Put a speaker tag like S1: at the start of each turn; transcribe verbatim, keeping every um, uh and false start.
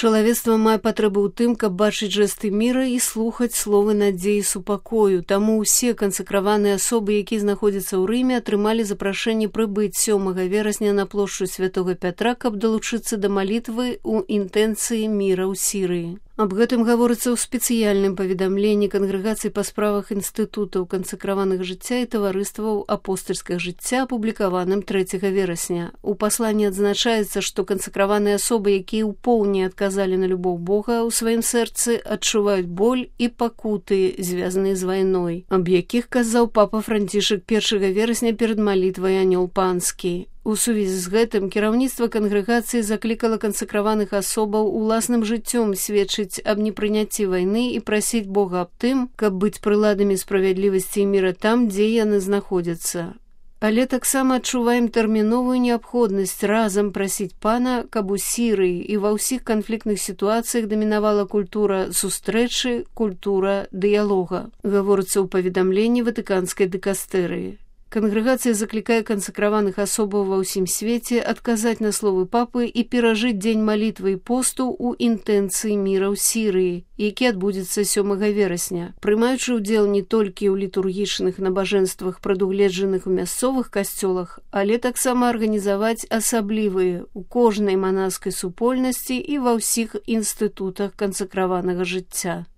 S1: Чалавецтва мае патрэбу ў тым, каб бачыць жэсты міра і слухаць словы надзеі і супакою. Таму ўсе кансакраваныя асобы, якія знаходзяцца ў Рыме, атрымалі запрашэнне прыбыць сёмага верасня на плошчу Святога Пятра, каб далучыцца да малітвы ў інтэнцыі міра ў Сірыі. Аб гэтым гаворыцца ў спецыяльным паведамленні Кангрэгацыі па справах інстытутаў кансакраваных жыцця і таварыстваў апостальскага жыцця, апублікаваным трэцяга верасня. У пасланні адзначаецца, што кансакраваныя асобы, якія ў поўні адказалі на любоў Бога ў сваім сэрцы, адчуваюць боль і пакуты, звязаныя з вайной, аб якіх казаў папа Францішак першага верасня перад малітвай Анёл Панскі. У сувязі з гэтым кіраўніцтва кангрэгацыі заклікала кансакраваных асобаў уласным жыццём сведчыць аб непрыняцці вайны і прасіць Бога аб тым, каб быць прыладамі справядлівасці і міра там, дзе яны знаходзяцца. Але таксама адчуваем тэрміновую неабходнасць разам прасіць Пана, каб у Сірыі і ва ўсіх канфліктных сітуацыях дамінавала культура сустрэчы, культура дыялога, гаворыцца ў паведамленні Ватыканскай дыкастэрыі. Кангрэгацыя заклікае кансакраваных асобаў ва ўсім свеце адказаць на словы папы і перажыць дзень малітвы і посту ў інтэнцыі міра ў Сірыі, які адбудзецца сёмага верасня, прымаючы ўдзел не толькі ў літургічных набажэнствах, прадугледжаных у мясцовых касцёлах, але таксама арганізаваць асаблівыя ў кожнай манаскай супольнасці і ва ўсіх інстытутах кансакраванага жыцця.